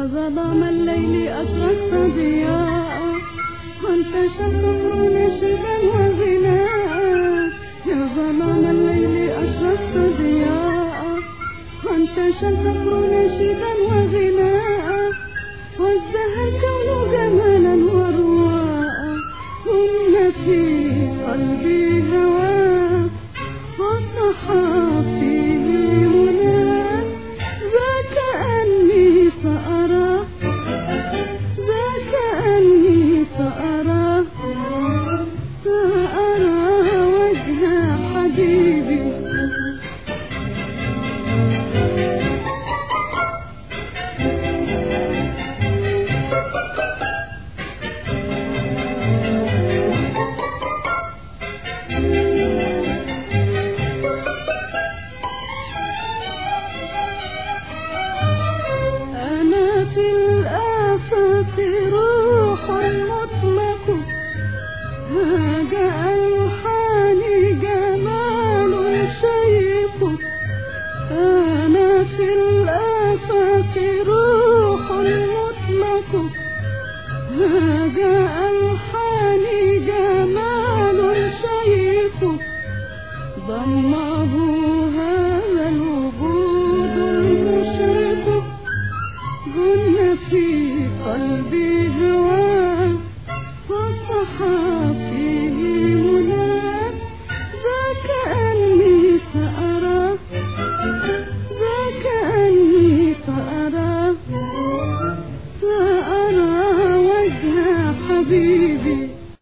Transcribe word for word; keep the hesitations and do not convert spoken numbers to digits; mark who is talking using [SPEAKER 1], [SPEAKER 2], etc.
[SPEAKER 1] ظلام الليل أشرقت ضياء وانتشى الصخر نشدا وغناء. يا ظلام الليل أشرقت ضياء وانتشى الصخر نشدا وغناء. وازدهى الكون جمالا ورواء ثم في قلبي هواك وصحى فيه مناك. ذاك أني سأرى ذاك أني سأرى سأرى وجه حبيبي. أنا في الآفاق روح مطلق هاجى ألحاني جمال شيق. ضمه هذا الوجود المشرق جن في قلبي هواه وصحى فيه مناك. ذاك أني سأرى ذاك أني سأرى سأرى وجه حبيبي.